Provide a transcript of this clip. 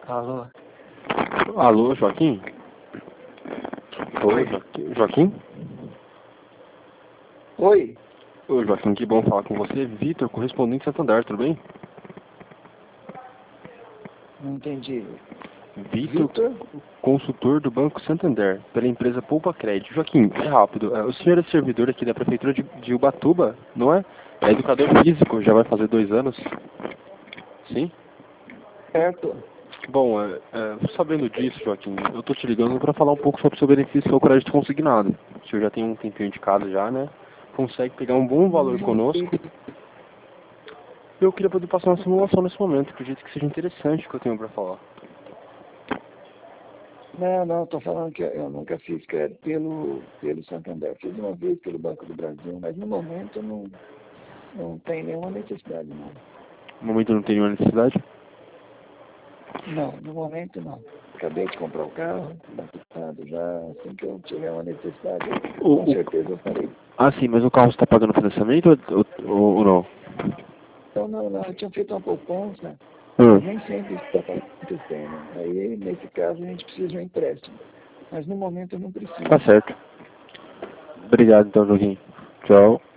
Alô? Alô, Joaquim? Oi? Joaquim? Oi? Oi, Joaquim, que bom falar com você. Vitor, correspondente Santander, tudo bem? Não entendi. Vitor, Vitor? consultor do Banco Santander, pela empresa Poupa Crédito. Joaquim, é rápido. O senhor é servidor aqui da Prefeitura de Ubatuba, não é? É educador físico, já vai fazer 2 anos. Sim? Certo. Bom, sabendo disso, Joaquim, eu tô te ligando para falar um pouco sobre o seu benefício ao crédito consignado. O senhor já tem um tempinho indicado já, né? Consegue pegar um bom valor conosco. Eu queria poder passar uma simulação nesse momento, acredito que seja interessante o que eu tenho para falar. Não, estou falando que eu nunca fiz crédito pelo Santander. Fiz uma vez pelo Banco do Brasil, mas no momento não tem nenhuma necessidade, não. No momento não tem nenhuma necessidade? Não, no momento não. Acabei de comprar o carro, está quitado já. Assim que eu tiver uma necessidade, com certeza eu farei. Ah, sim, mas o carro está pagando financiamento ou não? Então, não, eu tinha feito uma poupança, Hum, mas nem sempre isso está acontecendo. Aí, nesse caso, a gente precisa de um empréstimo. Mas no momento eu não preciso. tá certo. Obrigado então, Joaquim. Tchau.